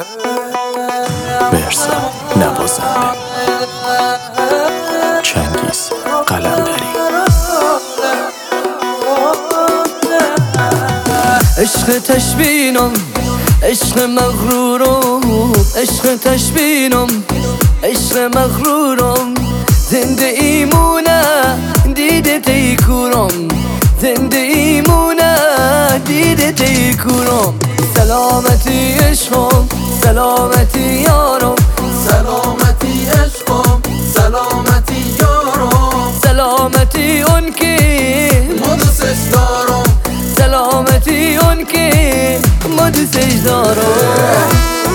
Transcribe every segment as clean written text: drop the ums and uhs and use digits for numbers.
برسا نوازنده چنگیز قلندری. عشق تشبینم، عشق مغرورم، عشق تشبینم، عشق مغرورم. زنده ایمونه دیده تیکورم، زنده ایمونه دیده تیکورم. سلامتی عشقم، سلامتی یارم، سلامتی عشقم، سلامتی یارم. سلامتی اون که ما دوستش دارم، سلامتی اون که ما دوستش دارم.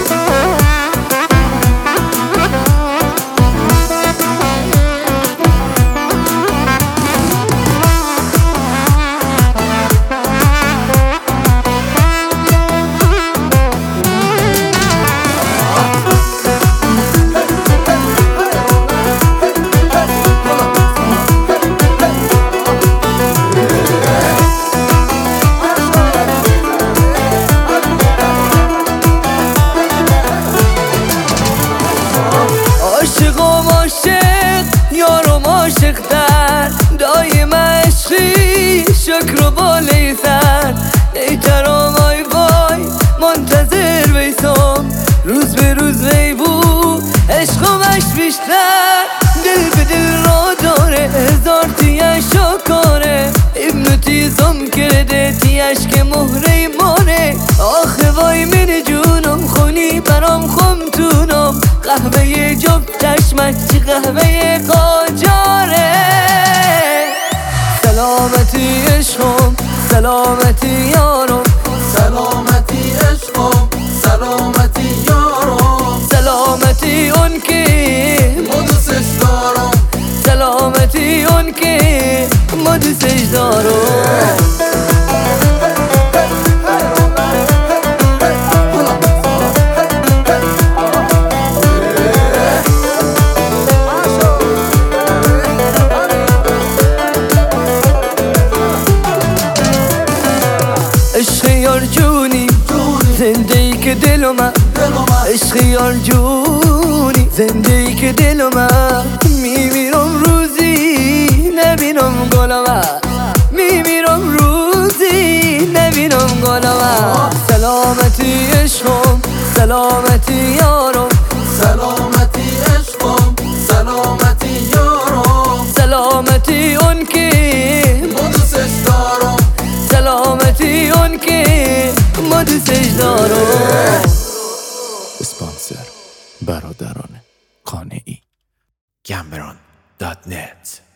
عاشقم عاشق، یارم عاشق‌تر، دایم عشقی شکر و بالای سر. نیترام آی وای منتظر بیسم، روز به روز بیبو عشقمش بیشتر. دل به دل را داره، هزار تیش شکاره، ابن تیزم کرده تیش که مهره مانه. آخه وای من جونم خونی برام خمتونم، قهوه جب چشمش چی قهوه قاجاره. سلامتی عشقم، سلامتی یارم، سلامتی عشقم، سلامتی یارم. سلامتی اون که ما دوستش دارم، سلامتی اون که ما دوستش دارم. عشق یار جونی زنده ای که دلم، عشق یار جونی زنده ای که دلم. میمیرم روزی نبینم گلم، میمیرم روزی نبینم گلم. سلامتی عشقم، سلامتی یارم، سلامتی عشقم، سلامتی یارم. سلامتی اون که ما دوستش دارم، سلامتی اون که ما دوستش دارم. اسپانسر برادران قانعی. Cameron.net